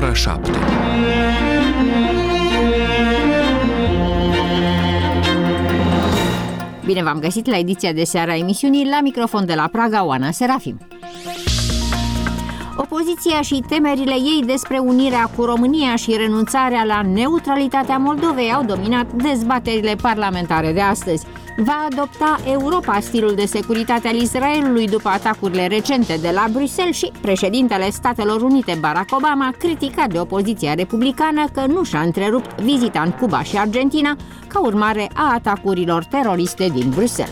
ora 7. Bine v-am găsit la ediția de seară a emisiunii, la microfon de la Praga, Oana Serafim. Opoziția și temerile ei despre unirea cu România și renunțarea la neutralitatea Moldovei au dominat dezbaterile parlamentare de astăzi. Va adopta Europa stilul de securitate al Israelului după atacurile recente de la Bruxelles și președintele Statelor Unite, Barack Obama, criticat de opoziția republicană că nu și-a întrerupt vizita în Cuba și Argentina ca urmare a atacurilor teroriste din Bruxelles.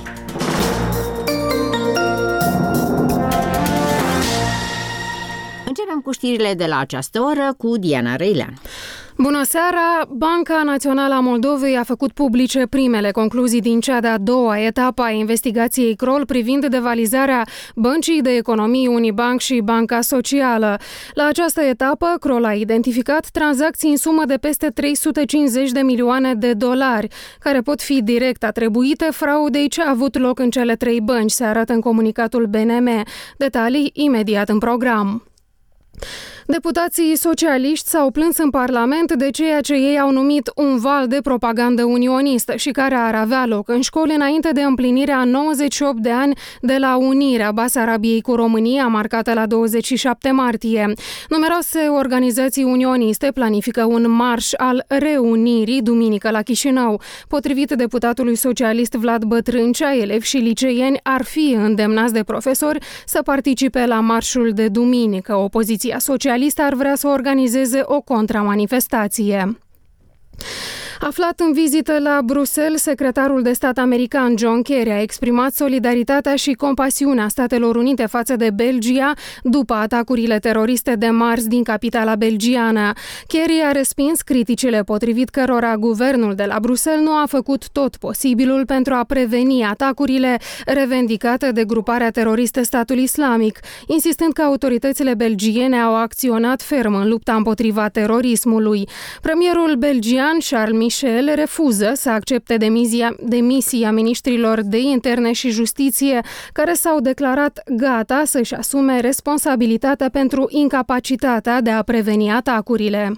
Începem cu știrile de la această oră cu Diana Răilean. Bună seara! Banca Națională a Moldovei a făcut publice primele concluzii din cea de-a doua etapă a investigației Kroll privind devalizarea Băncii de Economii Unibank și Banca Socială. La această etapă, Kroll a identificat tranzacții în sumă de peste 350 de milioane de dolari, care pot fi direct atribuite fraudei ce a avut loc în cele trei bănci, se arată în comunicatul BNM. Detalii imediat în program. Deputații socialiști s-au plâns în Parlament de ceea ce ei au numit un val de propagandă unionistă și care ar avea loc în școli înainte de împlinirea 98 de ani de la unirea Basarabiei cu România, marcată la 27 martie. Numeroase organizații unioniste planifică un marș al reunirii duminică la Chișinău. Potrivit deputatului socialist Vlad Bătrâncea, elevi și liceieni ar fi îndemnați de profesori să participe la marșul de duminică. Opoziția socialistă ar vrea să organizeze o contramanifestație. Aflat în vizită la Bruxelles, secretarul de stat american John Kerry a exprimat solidaritatea și compasiunea Statelor Unite față de Belgia după atacurile teroriste de marți din capitala belgiană. Kerry a respins criticile potrivit cărora guvernul de la Bruxelles nu a făcut tot posibilul pentru a preveni atacurile revendicate de gruparea teroristă Statul Islamic, insistând că autoritățile belgiene au acționat ferm în lupta împotriva terorismului. Premierul belgian Charles Michel refuză să accepte demisia ministrilor de interne și justiție care s-au declarat gata să-și asume responsabilitatea pentru incapacitatea de a preveni atacurile.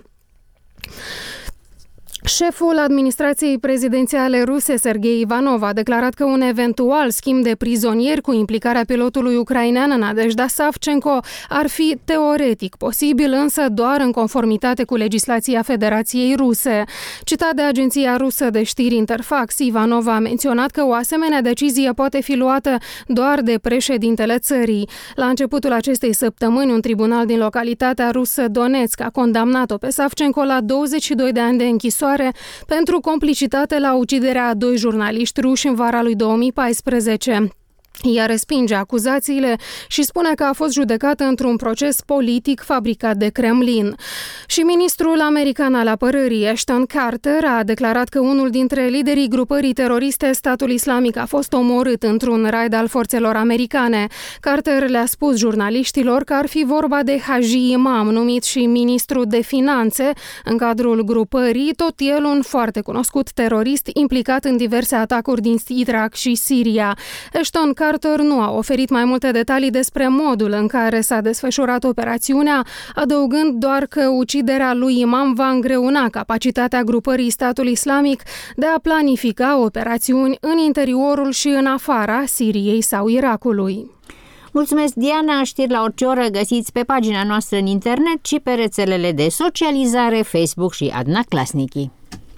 Șeful administrației prezidențiale ruse, Sergei Ivanov, a declarat că un eventual schimb de prizonieri cu implicarea pilotului ucrainean Nadejda Savchenko ar fi teoretic posibil, însă doar în conformitate cu legislația Federației Ruse. Citat de agenția rusă de știri Interfax, Ivanov a menționat că o asemenea decizie poate fi luată doar de președintele țării. La începutul acestei săptămâni, un tribunal din localitatea rusă Donetsk a condamnat-o pe Savchenko la 22 de ani de închisoare pentru complicitate la uciderea a doi jurnaliști ruși în vara lui 2014. Ea respinge acuzațiile și spune că a fost judecată într-un proces politic fabricat de Kremlin. Și ministrul american al apărării, Ashton Carter, a declarat că unul dintre liderii grupării teroriste Statul Islamic a fost omorât într-un raid al forțelor americane. Carter le-a spus jurnaliștilor că ar fi vorba de Haji Imam, numit și ministru de finanțe în cadrul grupării, tot el un foarte cunoscut terorist implicat în diverse atacuri din Irak și Siria. Ashton Carter nu a oferit mai multe detalii despre modul în care s-a desfășurat operațiunea, adăugând doar că uciderea lui Imam va îngreuna capacitatea grupării Statul Islamic de a planifica operațiuni în interiorul și în afara Siriei sau Irakului. Mulțumesc, Diana! Știri la orice oră găsiți pe pagina noastră în internet și pe rețelele de socializare Facebook și Adna Klasnici.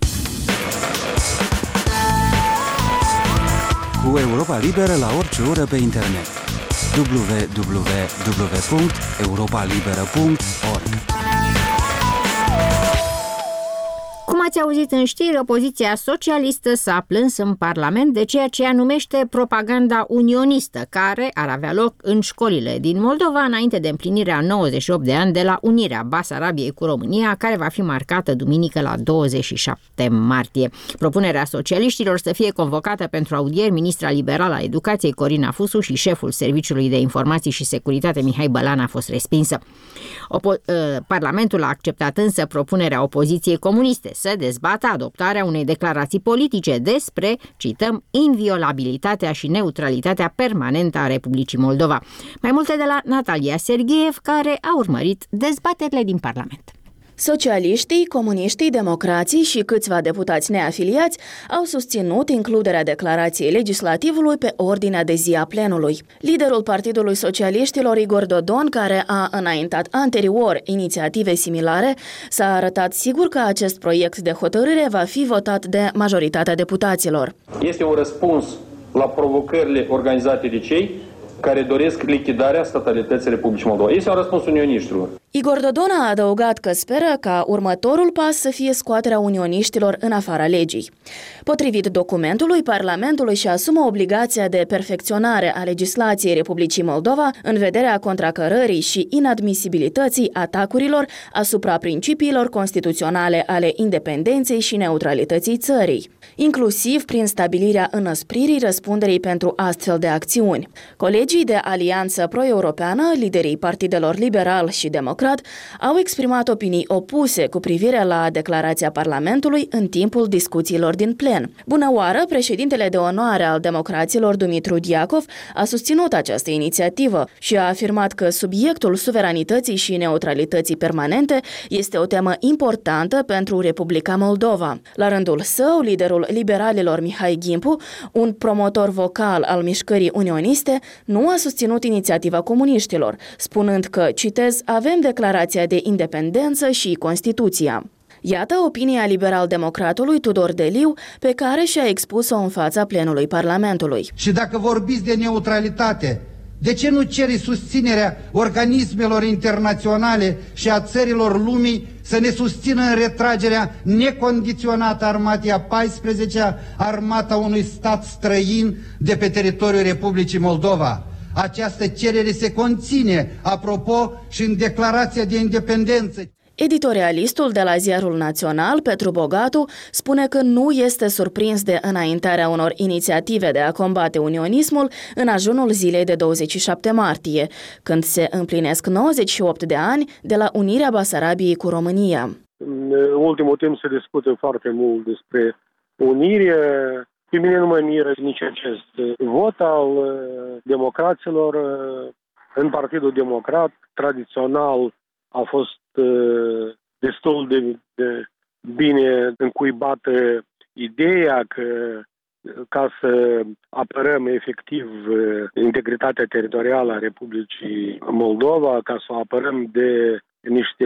Cu Europa Liberă la orice oră pe internet. www.europalibera.org. Cum ați auzit în știri, opoziția socialistă s-a plâns în Parlament de ceea ce ea numește propaganda unionistă, care ar avea loc în școlile din Moldova înainte de împlinirea 98 de ani de la unirea Basarabiei cu România, care va fi marcată duminică la 27 martie. Propunerea socialiștilor să fie convocată pentru audieri ministra liberală a educației Corina Fusu și șeful Serviciului de Informații și Securitate Mihai Bălan a fost respinsă. Parlamentul a acceptat însă propunerea opoziției comuniste să dezbată adoptarea unei declarații politice despre, cităm, inviolabilitatea și neutralitatea permanentă a Republicii Moldova. Mai multe de la Natalia Serghiev, care a urmărit dezbaterile din Parlament. Socialiștii, comuniștii, democrații și câțiva deputați neafiliați au susținut includerea declarației legislativului pe ordinea de zi a plenului. Liderul Partidului Socialiștilor, Igor Dodon, care a înaintat anterior inițiative similare, s-a arătat sigur că acest proiect de hotărâre va fi votat de majoritatea deputaților. Este un răspuns la provocările organizate de cei care doresc lichidarea statalității Republicii Moldova. Este un răspuns unioniștilor. Igor Dodon a adăugat că speră ca următorul pas să fie scoaterea unioniștilor în afara legii. Potrivit documentului, Parlamentul își asumă obligația de perfecționare a legislației Republicii Moldova în vederea contracărării și inadmisibilității atacurilor asupra principiilor constituționale ale independenței și neutralității țării, inclusiv prin stabilirea înăspririi răspunderii pentru astfel de acțiuni. Colegii de Alianță Pro-Europeană, liderii partidelor liberal și democrat, au exprimat opinii opuse cu privire la declarația Parlamentului în timpul discuțiilor din plen. Bună oară, președintele de onoare al democraților, Dumitru Diacov, a susținut această inițiativă și a afirmat că subiectul suveranității și neutralității permanente este o temă importantă pentru Republica Moldova. La rândul său, liderul liberalilor Mihai Gimpu, un promotor vocal al mișcării unioniste, nu a susținut inițiativa comuniștilor, spunând că, citez, avem declarația de independență și Constituția. Iată opinia liberal-democratului Tudor Deliu, pe care și-a expus-o în fața plenului Parlamentului. Și dacă vorbiți de neutralitate, de ce nu ceri susținerea organismelor internaționale și a țărilor lumii să ne susțină în retragerea necondiționată a armatei a 14-a, armata unui stat străin de pe teritoriul Republicii Moldova? Această cerere se conține, apropo, și în declarația de independență. Editorialistul de la Ziarul Național, Petru Bogatu, spune că nu este surprins de înaintarea unor inițiative de a combate unionismul în ajunul zilei de 27 martie, când se împlinesc 98 de ani de la unirea Basarabiei cu România. În ultimul timp se discută foarte mult despre unire. Pe mine nu mă miră nici acest vot al democraților. În Partidul Democrat, tradițional, a fost destul de bine încuibată ideea că ca să apărăm efectiv integritatea teritorială a Republicii Moldova, ca să o apărăm de niște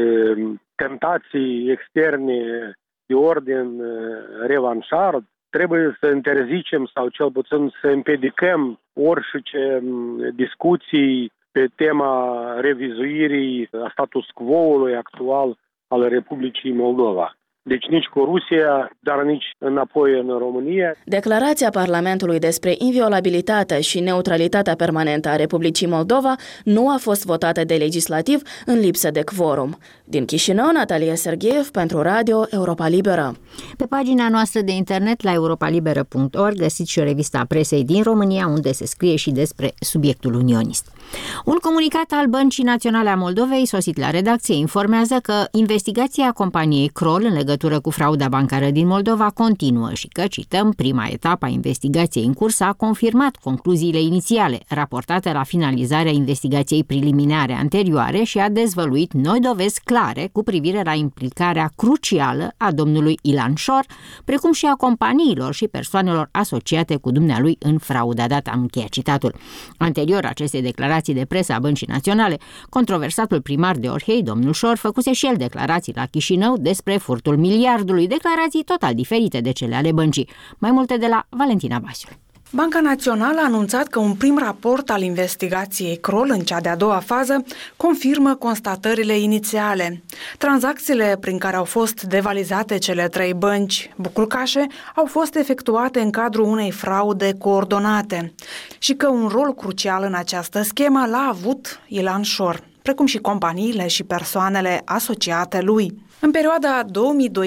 tentații externe de ordin revanșard, trebuie să interzicem sau cel puțin să împiedicăm orice discuții pe tema revizuirii a status quo-ului actual al Republicii Moldova. Deci nici cu Rusia, dar nici înapoi în România. Declarația Parlamentului despre inviolabilitatea și neutralitatea permanentă a Republicii Moldova nu a fost votată de legislativ în lipsă de quorum. Din Chișinău, Natalia Sergeev pentru Radio Europa Liberă. Pe pagina noastră de internet la europalibera.org găsiți și o revistă a presei din România, unde se scrie și despre subiectul unionist. Un comunicat al Băncii Naționale a Moldovei, sosit la redacție, informează că investigația companiei Kroll în legătură cu frauda bancară din Moldova continuă și că, cităm, prima etapă a investigației în curs a confirmat concluziile inițiale raportate la finalizarea investigației preliminare anterioare și a dezvăluit noi dovezi clare cu privire la implicarea crucială a domnului Ilan Șor, precum și a companiilor și persoanelor asociate cu dumnealui în frauda dată. Am încheiat citatul. Anterior acestei declarații de presă a Băncii Naționale, controversatul primar de Orhei, domnul Șor, făcuse și el declarații la Chișinău despre furtul miliardului, declarații total diferite de cele ale băncii. Mai multe de la Valentina Basiu. Banca Națională a anunțat că un prim raport al investigației Kroll în cea de-a doua fază confirmă constatările inițiale. Tranzacțiile prin care au fost devalizate cele trei bănci bucurcașe au fost efectuate în cadrul unei fraude coordonate și că un rol crucial în această schemă l-a avut Ilan Șor, precum și companiile și persoanele asociate lui. În perioada 2012-2014,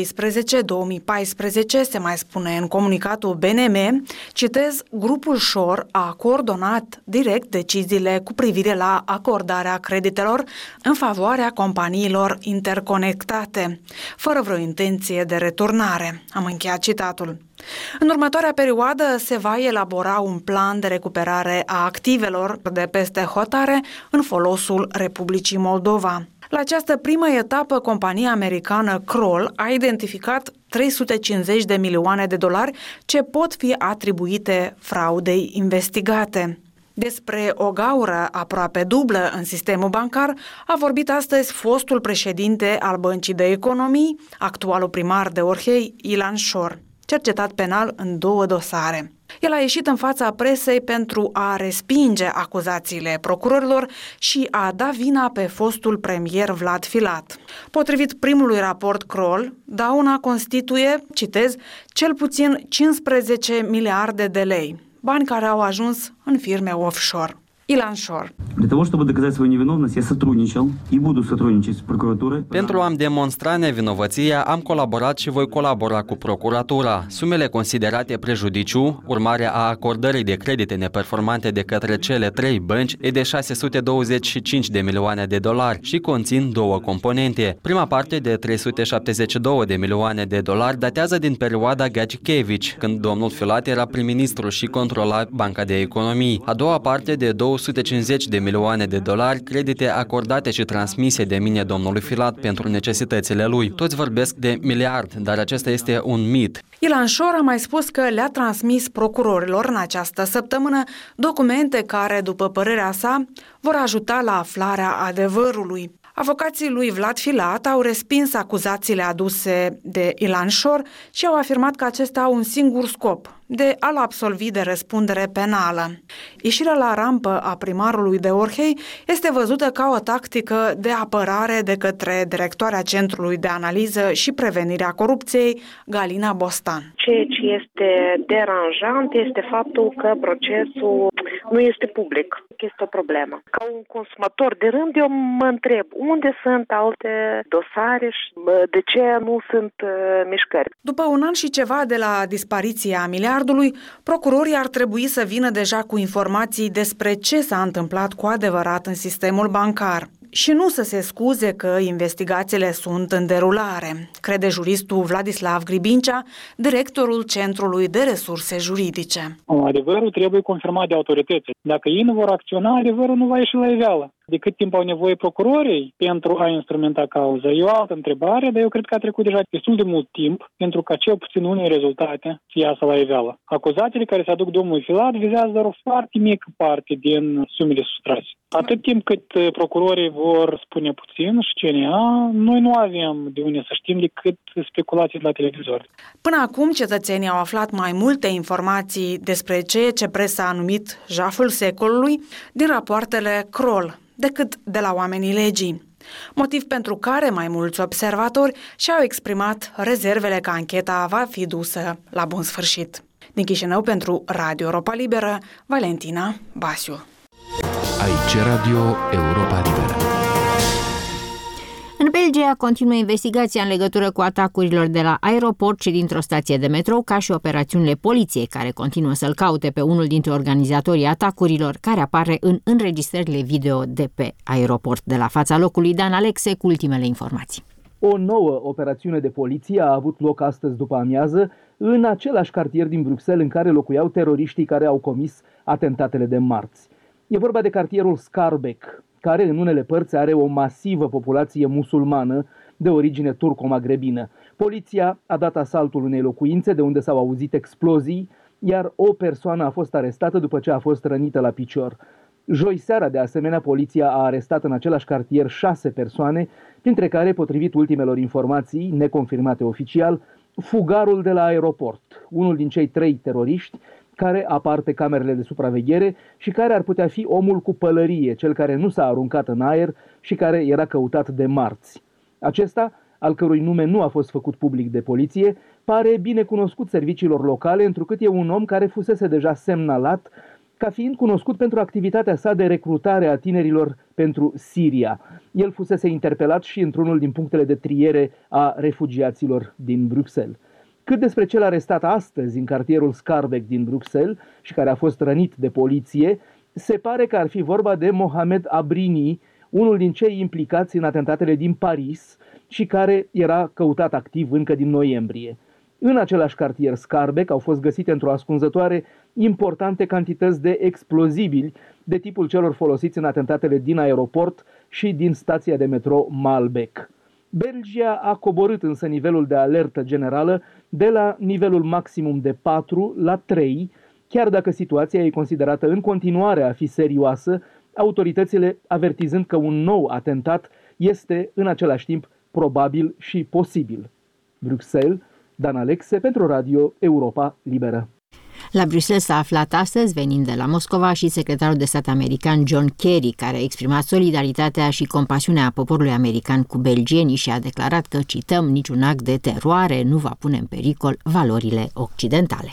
se mai spune în comunicatul BNM, citez, grupul Șor a coordonat direct deciziile cu privire la acordarea creditelor în favoarea companiilor interconectate, fără vreo intenție de returnare. Am încheiat citatul. În următoarea perioadă se va elabora un plan de recuperare a activelor de peste hotare în folosul Republicii Moldova. La această primă etapă, compania americană Kroll a identificat 350 de milioane de dolari ce pot fi atribuite fraudei investigate. Despre o gaură aproape dublă în sistemul bancar a vorbit astăzi fostul președinte al Băncii de Economii, actualul primar de Orhei, Ilan Shor, cercetat penal în 2 dosare. El a ieșit în fața presei pentru a respinge acuzațiile procurorilor și a da vina pe fostul premier Vlad Filat. Potrivit primului raport Kroll, dauna constituie, citez, cel puțin 15 miliarde de lei, bani care au ajuns în firme offshore. Ilan Shor. Pentru a-mi demonstra nevinovăția, am colaborat și voi colabora cu procuratura. Sumele considerate prejudiciu, urmarea a acordării de credite neperformante de către cele 3 bănci, e de 625 de milioane de dolari și conțin 2 componente. Prima parte de 372 de milioane de dolari datează din perioada Gacikevici, când domnul Filat era prim-ministru și controla Banca de Economii. A doua parte de 250 de milioane de dolari, credite acordate și transmise de mine domnului Filat pentru necesitățile lui. Toți vorbesc de miliard, dar acesta este un mit. Ilan Shor a mai spus că le-a transmis procurorilor în această săptămână documente care, după părerea sa, vor ajuta la aflarea adevărului. Avocații lui Vlad Filat au respins acuzațiile aduse de Ilan Shor și au afirmat că acestea au un singur scop, de a-l absolvi de răspundere penală. Ieșirea la rampă a primarului de Orhei este văzută ca o tactică de apărare de către directoarea Centrului de Analiză și Prevenire a Corupției, Galina Bostan. Ceea ce este deranjant este faptul că procesul nu este public. Este o problemă. Ca un consumator de rând, eu mă întreb unde sunt alte dosare și de ce nu sunt mișcări. După un an și ceva de la dispariția miliardului, procurorii ar trebui să vină deja cu informații despre ce s-a întâmplat cu adevărat în sistemul bancar. Și nu să se scuze că investigațiile sunt în derulare, crede juristul Vladislav Gribincea, directorul Centrului de Resurse Juridice. Adevărul trebuie confirmat de autorități. Dacă ei nu vor acționa, adevărul nu va ieși la iveală. De cât timp au nevoie procurorii pentru a instrumenta cauza? E o altă întrebare, dar eu cred că a trecut deja destul de mult timp pentru ca cel puțin unele rezultate să iasă la iveală. Acuzațiile care se aduc domnului Filat vizează doar o foarte mică parte din sumele sustrase. Atât timp cât procurorii vor spune puțin și CNA, noi nu avem de unde să știm decât speculații la televizor. Până acum, cetățenii au aflat mai multe informații despre ceea ce presa a numit jaful secolului din rapoartele Kroll, decât de la oamenii legii. Motiv pentru care mai mulți observatori și-au exprimat rezervele că ancheta va fi dusă la bun sfârșit. Din Chișinău pentru Radio Europa Liberă, Valentina Basiu. Aici Radio Europa Liberă. În Belgia continuă investigația în legătură cu atacurilor de la aeroport și dintr-o stație de metrou, ca și operațiunile poliției, care continuă să-l caute pe unul dintre organizatorii atacurilor, care apare în înregistrările video de pe aeroport. De la fața locului, Dan Alexe cu ultimele informații. O nouă operațiune de poliție a avut loc astăzi după amiază în același cartier din Bruxelles în care locuiau teroriștii care au comis atentatele de marți. E vorba de cartierul Schaerbeek, care în unele părți are o masivă populație musulmană de origine turco-magrebină. Poliția a dat asaltul unei locuințe de unde s-au auzit explozii, iar o persoană a fost arestată după ce a fost rănită la picior. Joi seara, de asemenea, poliția a arestat în același cartier 6 persoane, printre care, potrivit ultimelor informații, neconfirmate oficial, fugarul de la aeroport, unul din cei 3 teroriști care apar pe camerele de supraveghere și care ar putea fi omul cu pălărie, cel care nu s-a aruncat în aer și care era căutat de marți. Acesta, al cărui nume nu a fost făcut public de poliție, pare bine cunoscut serviciilor locale, întrucât e un om care fusese deja semnalat ca fiind cunoscut pentru activitatea sa de recrutare a tinerilor pentru Siria. El fusese interpelat și într-unul din punctele de triere a refugiaților din Bruxelles. Cât despre cel arestat astăzi în cartierul Schaerbeek din Bruxelles și care a fost rănit de poliție, se pare că ar fi vorba de Mohamed Abrini, unul din cei implicați în atentatele din Paris și care era căutat activ încă din noiembrie. În același cartier Scarbeck au fost găsite într-o ascunzătoare importante cantități de explozibili de tipul celor folosiți în atentatele din aeroport și din stația de metro Malbec. Belgia a coborât însă nivelul de alertă generală de la nivelul maximum de 4 la 3, chiar dacă situația e considerată în continuare a fi serioasă, autoritățile avertizând că un nou atentat este în același timp probabil și posibil. Bruxelles, Dan Alexe pentru Radio Europa Liberă. La Bruxelles s-a aflat astăzi, venind de la Moscova, și secretarul de stat american John Kerry, care a exprimat solidaritatea și compasiunea poporului american cu belgienii și a declarat că, cităm, niciun act de teroare nu va pune în pericol valorile occidentale.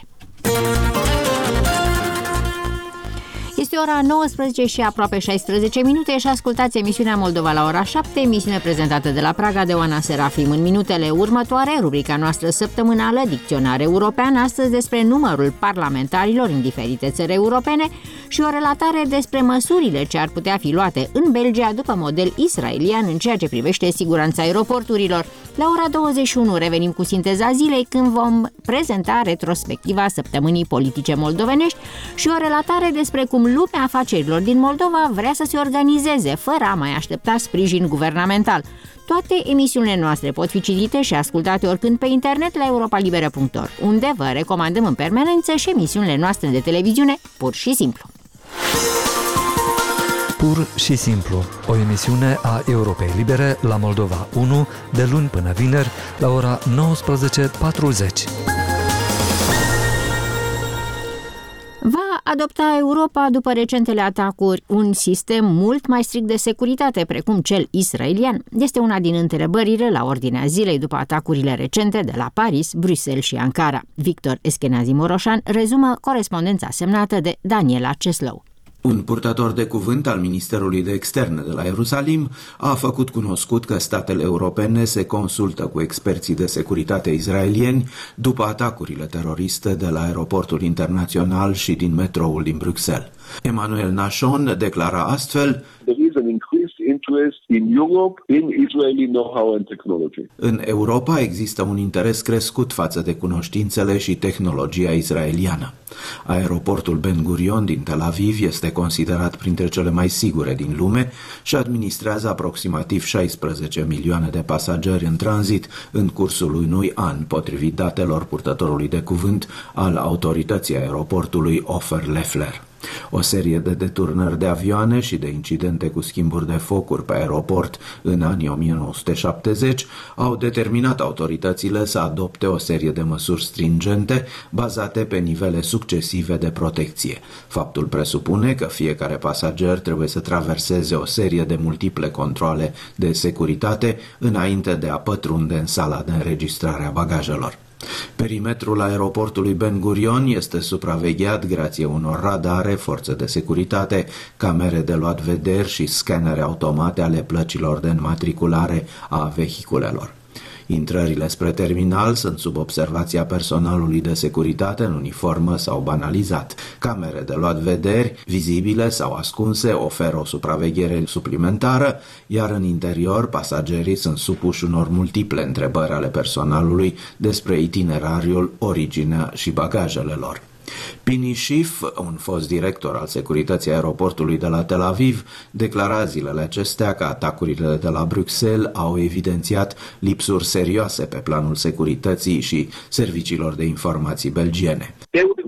Este ora 19 și aproape 16 minute și ascultați emisiunea Moldova la ora 7, emisiune prezentată de la Praga de Oana Serafim. În minutele următoare, rubrica noastră săptămânală, Dicționar European, astăzi despre numărul parlamentarilor în diferite țări europene și o relatare despre măsurile ce ar putea fi luate în Belgia după model israelian în ceea ce privește siguranța aeroporturilor. La ora 21 revenim cu sinteza zilei, când vom prezenta retrospectiva săptămânii politice moldovenești și o relatare despre cum lumea afacerilor din Moldova vrea să se organizeze fără a mai aștepta sprijin guvernamental. Toate emisiunile noastre pot fi citite și ascultate oricând pe internet la europalibera.org, unde vă recomandăm în permanență și emisiunile noastre de televiziune Pur și Simplu. Pur și Simplu, o emisiune a Europei Libere la Moldova 1, de luni până vineri, la ora 19:40. Va adopta Europa, după recentele atacuri, un sistem mult mai strict de securitate, precum cel israelian? Este una din întrebările la ordinea zilei după atacurile recente de la Paris, Bruxelles și Ankara. Victor Eschenazi Moroșan rezumă corespondența semnată de Daniela Ceslău. Un purtător de cuvânt al Ministerului de Externe de la Ierusalim a făcut cunoscut că statele europene se consultă cu experții de securitate israelieni după atacurile teroriste de la aeroportul internațional și din metroul din Bruxelles. Emmanuel Nashon declara astfel: În Europa există un interes crescut față de cunoștințele și tehnologia israeliană. Aeroportul Ben Gurion din Tel Aviv este considerat printre cele mai sigure din lume și administrează aproximativ 16 milioane de pasageri în tranzit în cursul unui an, potrivit datelor purtătorului de cuvânt al autorității aeroportului Ofer Leffler. O serie de deturnări de avioane și de incidente cu schimburi de focuri pe aeroport în anii 1970 au determinat autoritățile să adopte o serie de măsuri stringente bazate pe nivele succesive de protecție. Faptul presupune că fiecare pasager trebuie să traverseze o serie de multiple controale de securitate înainte de a pătrunde în sala de înregistrare a bagajelor. Perimetrul aeroportului Ben Gurion este supravegheat grație unor radare, forțe de securitate, camere de luat vederi și scanere automate ale plăcilor de înmatriculare a vehiculelor. Intrările spre terminal sunt sub observația personalului de securitate în uniformă sau banalizat. Camere de luat vederi, vizibile sau ascunse, oferă o supraveghere suplimentară, iar în interior pasagerii sunt supuși unor multiple întrebări ale personalului despre itinerariul, originea și bagajele lor. Pini Schiff, un fost director al securității aeroportului de la Tel Aviv, declara zilele acestea că atacurile de la Bruxelles au evidențiat lipsuri serioase pe planul securității și serviciilor de informații belgiene.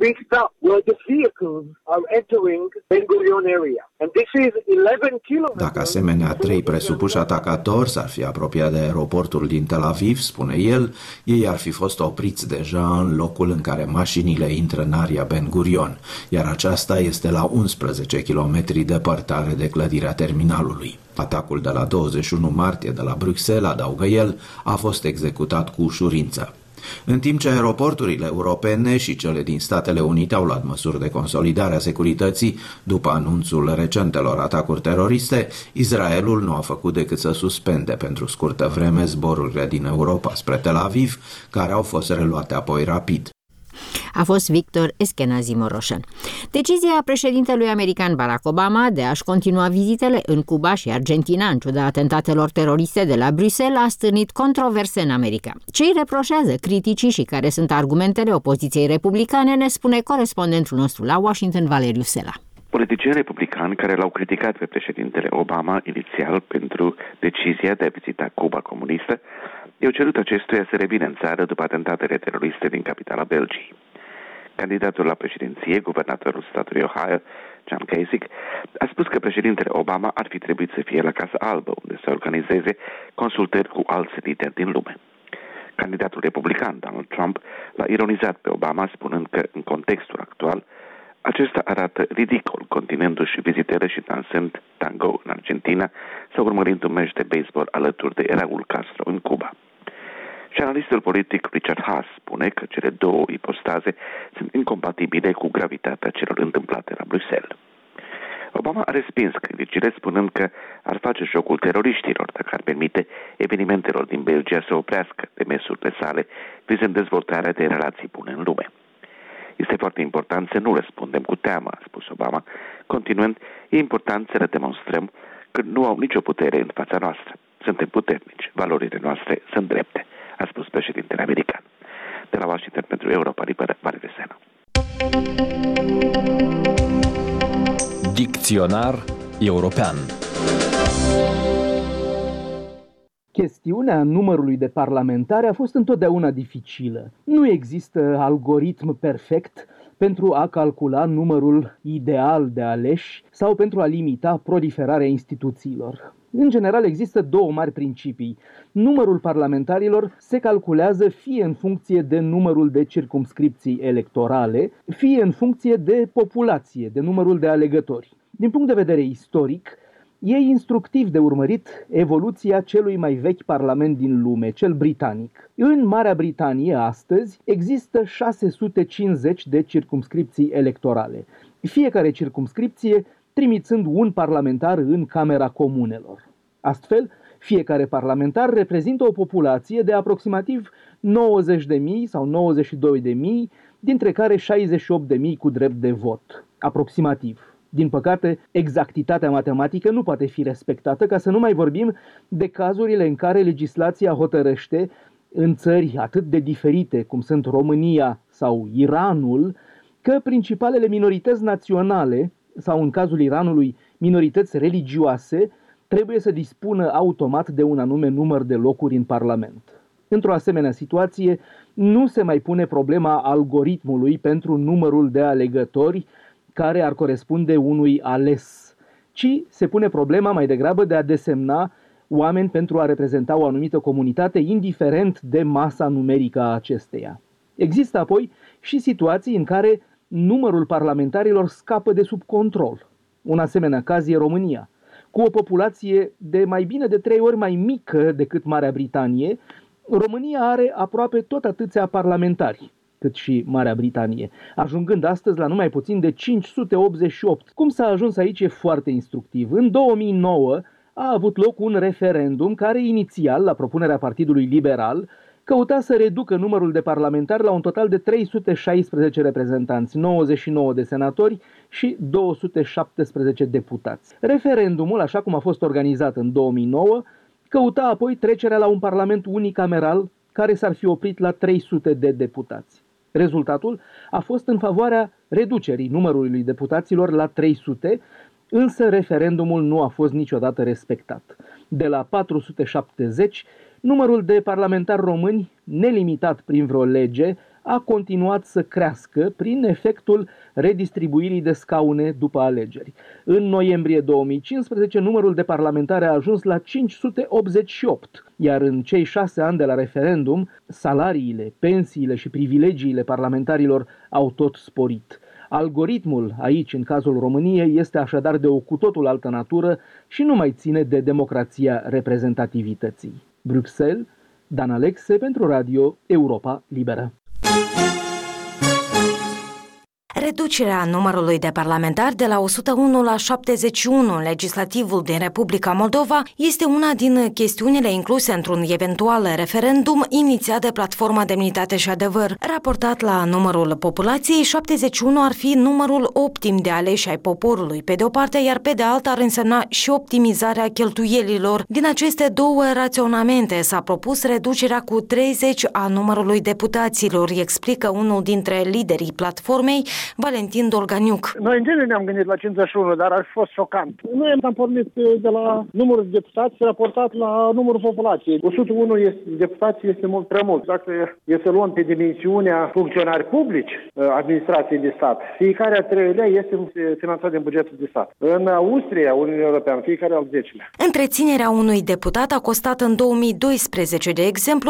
Dacă asemenea 3 presupuși atacatori s-ar fi apropiat de aeroportul din Tel Aviv, spune el, ei ar fi fost opriți deja în locul în care mașinile intră în area Ben Gurion, iar aceasta este la 11 km departare de clădirea terminalului. Atacul de la 21 martie de la Bruxelles, adaugă el, a fost executat cu ușurință. În timp ce aeroporturile europene și cele din Statele Unite au luat măsuri de consolidare a securității după anunțul recentelor atacuri teroriste, Israelul nu a făcut decât să suspende pentru scurtă vreme zborurile din Europa spre Tel Aviv, care au fost reluate apoi rapid. a fost Victor Eskenazi Moroșan. Decizia președintelui american Barack Obama de a-și continua vizitele în Cuba și Argentina, în ciuda atentatelor teroriste de la Bruxelles, a stârnit controverse în America. Ce îi reproșează criticii și care sunt argumentele opoziției republicane, ne spune corespondentul nostru la Washington, Valeriu Sela. Politicieni republicani care l-au criticat pe președintele Obama inițial pentru decizia de a vizita Cuba comunistă, i-au cerut acestuia să revină în țară după atentatele teroriste din capitala Belgiei. Candidatul la președinție, guvernatorul statului Ohio, John Kasich, a spus că președintele Obama ar fi trebuit să fie la Casa Albă, unde să organizeze consultări cu alți lideri din lume. Candidatul republican, Donald Trump, l-a ironizat pe Obama, spunând că, în contextul actual, acesta arată ridicol, continuându-și vizitele și dansând tango în Argentina sau urmărind un meci de baseball alături de Raul Castro în Cuba. Și analistul politic Richard Haas spune că cele două ipostaze sunt incompatibile cu gravitatea celor întâmplate la Bruxelles. Obama a respins criticile, spunând că ar face jocul teroriștilor dacă ar permite evenimentelor din Belgia să oprească demersurile sale vizând dezvoltarea de relații bune în lume. Este foarte important să nu răspundem cu teamă, a spus Obama, continuând, e important să le demonstrăm că nu au nicio putere în fața noastră. Suntem puternici, valorile noastre sunt drepte, a spus președintele american. De la Washington pentru Europa Liberă, Valeriu Sela. Dicționar european. Chestiunea numărului de parlamentari a fost întotdeauna dificilă. Nu există algoritm perfect pentru a calcula numărul ideal de aleși sau pentru a limita proliferarea instituțiilor. În general există două mari principii. Numărul parlamentarilor se calculează fie în funcție de numărul de circumscripții electorale, fie în funcție de populație, de numărul de alegători. Din punct de vedere istoric, e instructiv de urmărit evoluția celui mai vechi parlament din lume, cel britanic. În Marea Britanie, astăzi, există 650 de circumscripții electorale, fiecare circumscripție trimițând un parlamentar în Camera Comunelor. Astfel, fiecare parlamentar reprezintă o populație de aproximativ 90.000 sau 92.000, dintre care 68.000 cu drept de vot, aproximativ. Din păcate, exactitatea matematică nu poate fi respectată, ca să nu mai vorbim de cazurile în care legislația hotărăște în țări atât de diferite cum sunt România sau Iranul, că principalele minorități naționale, sau în cazul Iranului minorități religioase, trebuie să dispună automat de un anume număr de locuri în Parlament. Într-o asemenea situație, nu se mai pune problema algoritmului pentru numărul de alegători care ar corespunde unui ales, ci se pune problema mai degrabă de a desemna oameni pentru a reprezenta o anumită comunitate, indiferent de masa numerică a acesteia. Există apoi și situații în care numărul parlamentarilor scapă de sub control. Un asemenea caz e România. Cu o populație de mai bine de 3 ori mai mică decât Marea Britanie, România are aproape tot atâția parlamentari cât și Marea Britanie, ajungând astăzi la numai puțin de 588. Cum s-a ajuns aici e foarte instructiv. În 2009 a avut loc un referendum care inițial, la propunerea Partidului Liberal, căuta să reducă numărul de parlamentari la un total de 316 reprezentanți, 99 de senatori și 217 deputați. Referendumul, așa cum a fost organizat în 2009, căuta apoi trecerea la un parlament unicameral care s-ar fi oprit la 300 de deputați. Rezultatul a fost în favoarea reducerii numărului deputaților la 300, însă referendumul nu a fost niciodată respectat. De la 470, numărul de parlamentari români, nelimitat prin vreo lege, a continuat să crească prin efectul redistribuirii de scaune după alegeri. În noiembrie 2015, numărul de parlamentari a ajuns la 588, iar în cei 6 ani de la referendum, salariile, pensiile și privilegiile parlamentarilor au tot sporit. Algoritmul aici, în cazul României, este așadar de o cu totul altă natură și nu mai ține de democrația reprezentativității. Bruxelles, Dan Alexe pentru Radio Europa Liberă. Reducerea numărului de parlamentari de la 101 la 71 în legislativul din Republica Moldova este una din chestiunile incluse într-un eventual referendum inițiat de Platforma Demnitate și Adevăr. Raportat la numărul populației, 71 ar fi numărul optim de aleși ai poporului, pe de o parte, iar pe de alta ar însemna și optimizarea cheltuielilor. Din aceste două raționamente s-a propus reducerea cu 30 a numărului deputaților, explică unul dintre liderii platformei, Valentin Dolganiuc. Noi în genere ne-am gândit la 51, dar ar fi fost șocant. Noi am pornit de la numărul de deputați raportat la numărul populației. 101 deputați este mult prea mult. Dacă e să luăm pe dimensiunea funcționari publici, administrației de stat, fiecare a 3-lea este finanțat din bugetul de stat. În Austria, Uniunea Europeană, fiecare al 10-lea. Întreținerea unui deputat a costat în 2012, de exemplu,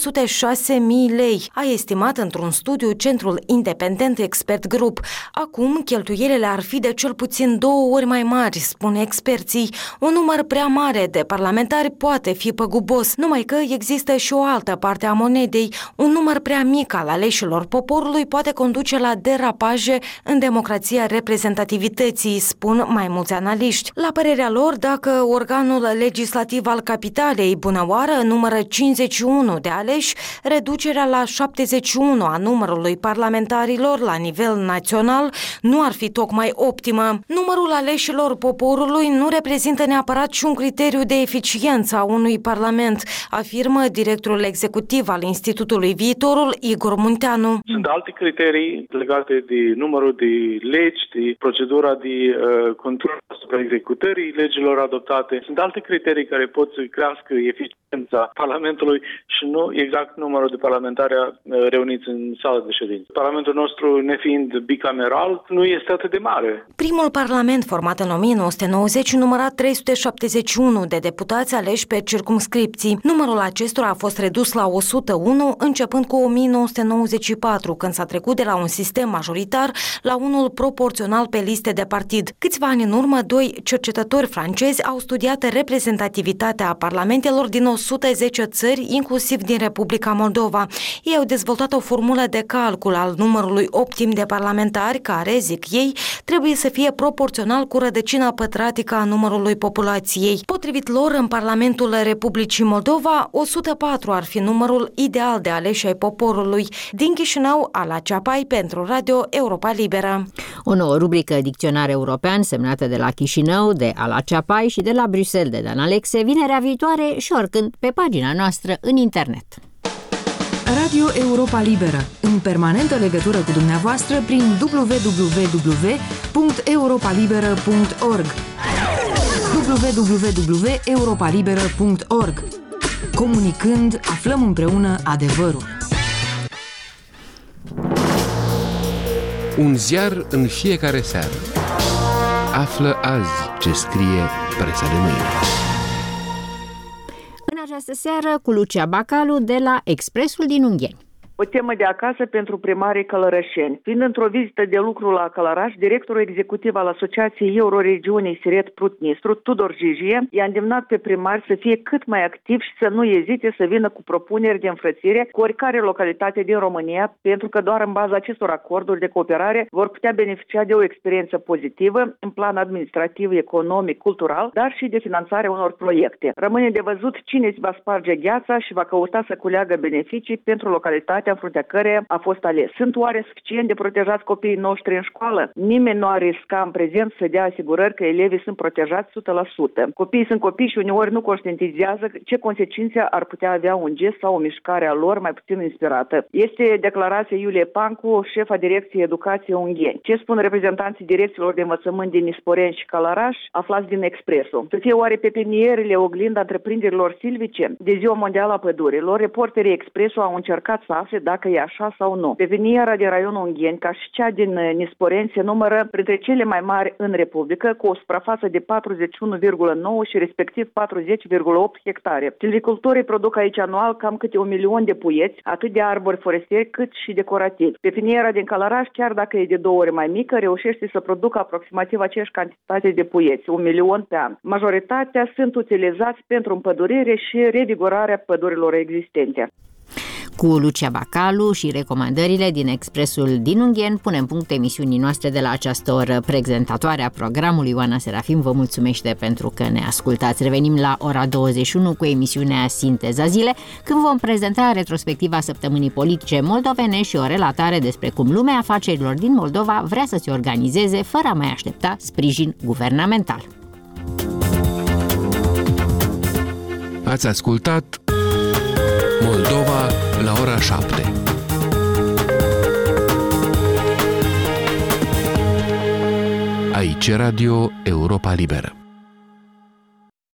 906.000 lei, a estimat într-un studiu Centrul Independent Expert Group. Acum, cheltuielile ar fi de cel puțin 2 ori mai mari, spun experții. Un număr prea mare de parlamentari poate fi păgubos, numai că există și o altă parte a monedei. Un număr prea mic al aleșilor poporului poate conduce la derapaje în democrația reprezentativității, spun mai mulți analiști. La părerea lor, dacă organul legislativ al capitalei Bunăoară numără 51 de aleși, reducerea la 71 a numărului parlamentarilor la nivel național nu ar fi tocmai optimă. Numărul aleșilor poporului nu reprezintă neapărat și un criteriu de eficiență a unui parlament, afirmă directorul executiv al Institutului Viitorul, Igor Munteanu. Sunt alte criterii legate de numărul de legi, de procedura de control asupra executării legilor adoptate. Sunt alte criterii care pot să crească eficiența Parlamentului și nu exact numărul de parlamentari reuniți în sală de ședință. Parlamentul nostru, nefiind bicameral, nu este atât de mare. Primul parlament, format în 1990, număra 371 de deputați aleși pe circumscripții. Numărul acestora a fost redus la 101 începând cu 1994, când s-a trecut de la un sistem majoritar la unul proporțional pe liste de partid. Câțiva ani în urmă, 2 cercetători francezi au studiat reprezentativitatea parlamentelor din 110 țări, inclusiv din Republica Moldova. Ei au dezvoltat o formulă de calcul al numărului optim de parlamentari care, zic ei, trebuie să fie proporțional cu rădăcina pătratică a numărului populației. Potrivit lor, în Parlamentul Republicii Moldova, 104 ar fi numărul ideal de aleși ai poporului. Din Chișinău, Ala Ceapai pentru Radio Europa Liberă. O nouă rubrică Dicționar European semnată de la Chișinău, de Ala Ceapai și de la Bruxelles de Dan Alexe, vinerea viitoare și oricând pe pagina noastră în internet. Radio Europa Liberă, în permanentă legătură cu dumneavoastră prin www.europalibera.org www.europalibera.org. Comunicând, aflăm împreună adevărul. Un ziar în fiecare seară. Află azi ce scrie presa de mâine. În această seară cu Lucia Bacalu de la Expresul din Ungheni. O temă de acasă pentru primarii călărășeni. Fiind într-o vizită de lucru la Călăraș, directorul executiv al Asociației Euroregiunii Siret Prut-Nistru, Tudor Gijie, i-a îndemnat pe primari să fie cât mai activi și să nu ezite să vină cu propuneri de înfrățire cu oricare localitate din România, pentru că doar în baza acestor acorduri de cooperare vor putea beneficia de o experiență pozitivă în plan administrativ, economic, cultural, dar și de finanțarea unor proiecte. Rămâne de văzut cine îți va sparge gheața și va căuta să culeagă beneficii pentru localitatea în fruntea căreia a fost ales. Sunt oare suficient de protejați copiii noștri în școală? Nimeni nu ar risca în prezent să dea asigurări că elevii sunt protejați 100%. Copiii sunt copii și uneori nu conștientizează ce consecințe ar putea avea un gest sau o mișcare a lor mai puțin inspirată. Este declarația Iulie Pancu, șefa Direcției Educație Ungheni. Ce spun reprezentanții direcțiilor de învățământ din Nisporeni și Călăraș, aflați din Expresul? Să fie oare pepinierele oglinda întreprinderilor silvice? De Ziua Mondială a Pădurilor, reporterii Expresul au încercat să afle dacă e așa sau nu. Pepiniera din raionul Ungheni, ca și cea din Nisporeni, se numără printre cele mai mari în Republică, cu o suprafață de 41,9 și respectiv 40,8 hectare. Silvicultorii produc aici anual cam câte 1 milion de puieți, atât de arbori forestieri cât și decorativi. Pepiniera din Călăraș, chiar dacă e de 2 ori mai mică, reușește să producă aproximativ aceeași cantitate de puieți, 1 milion pe an. Majoritatea sunt utilizați pentru împădurire și revigorarea pădurilor existente. Cu Lucia Bacalu și recomandările din Expresul din Unghien punem punct emisiunii noastre de la această oră. Prezentatoarea programului, Oana Serafim, vă mulțumește pentru că ne ascultați. Revenim la ora 21 cu emisiunea Sinteza Zile, când vom prezenta retrospectiva săptămânii politice moldovene și o relatare despre cum lumea afacerilor din Moldova vrea să se organizeze fără a mai aștepta sprijin guvernamental. Ați ascultat Moldova la ora 7. Aici Radio Europa Liberă.